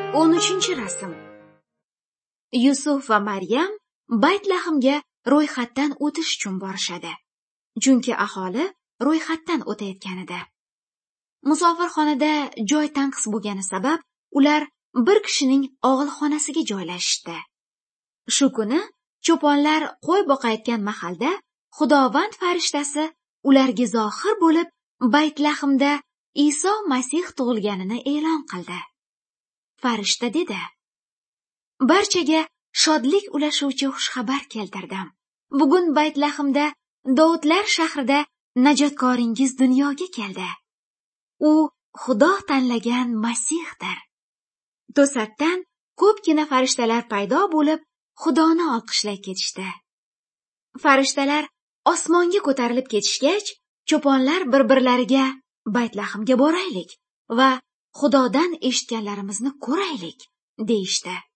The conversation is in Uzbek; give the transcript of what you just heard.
13-rasm. Yusuf va Maryam Bayt-Lahmga ro'yxatdan o'tish uchun borishadi. Chunki aholi ro'yxatdan o'tayotgan edi. Musofirxonada joy tanqis bo'lgani sabab ular bir kishining og'ilxonasiga joylashishdi. Shu kuni cho'ponlar qo'y boqayotgan mahalda Xudovand farishtasi ularga zohir bo'lib Bayt-Lahmda Iso Masih tug'ilganini e'lon qildi. Farishta dedi: "Barchaga shodlik ulashuvchi xushxabar keltirdim. Bugun Bayt-Lahmda Dovudlar shahrida najotkoringiz dunyoga keldi. U Xudo tanlagan Masihdir." To'satdan ko'pgina farishtalar paydo bo'lib, Xudoni olqishlay ketishdi. Farishtalar osmonga ko'tarilib ketishgach, cho'ponlar bir-birlariga Bayt-Lahmga boraylik va Xudodan eshitganlarimizni ko'raylik deyishdi.